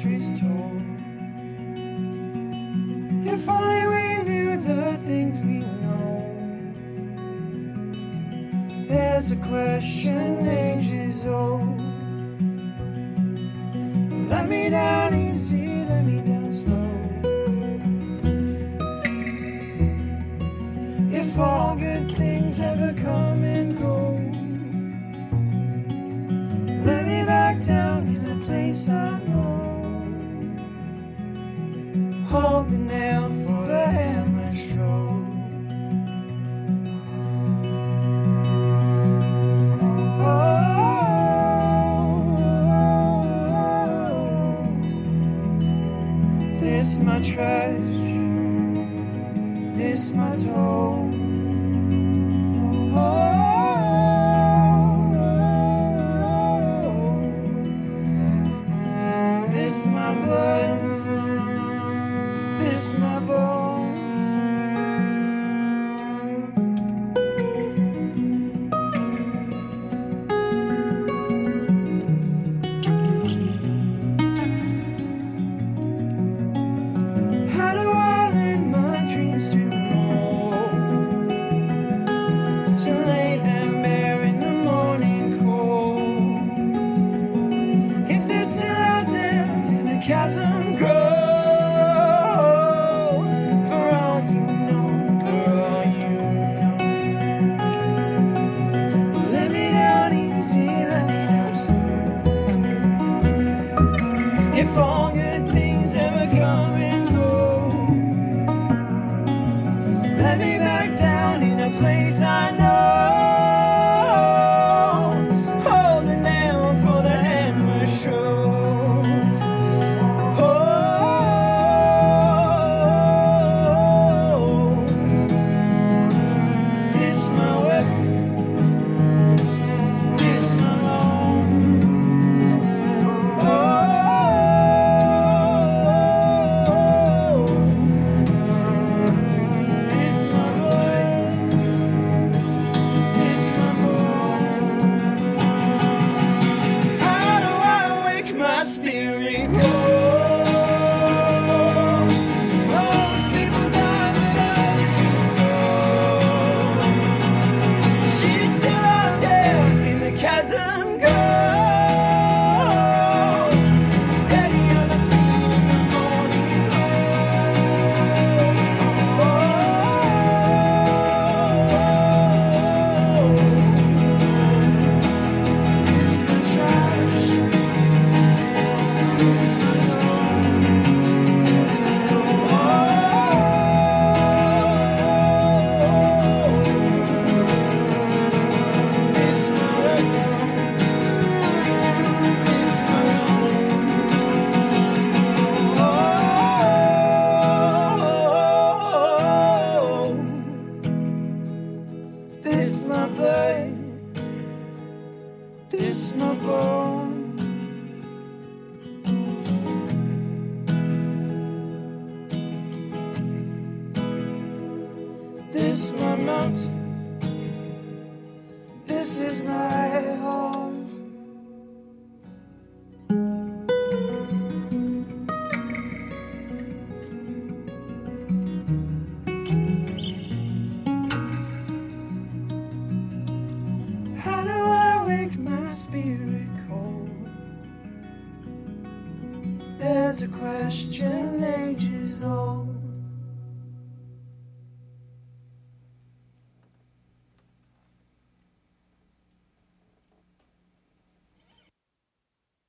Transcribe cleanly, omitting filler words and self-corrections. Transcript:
mysteries told. If only we knew the things we know. There's a question ages old. Let me down easy, let me down slow. If all good things ever come and go, let me back down in a place I know. Hold the nail for the hammer stroke. This my treasure, this my soul. This my blood, this my bone. How do I learn my dreams to know? To lay them bare in the morning cold. If they're still out there, then the chasm grows. For all you know, for all you know. Let me down easy, let me down slow. If all good things ever come and go, let me back down in a place I know. Hold the nail for the hammer show. Oh, this my weapon, this my loan. Oh, this my blood, this my bone. How do I wake my spirit cold? Most people die, but I just know she's still out there in the chasm goes. Steady on the feet in the morning This my trash, this my home. This my weapon, this my home. This my blood, this my bone. This my mountain, this is my home. How do I wake my spirit cold? There's a question ages old.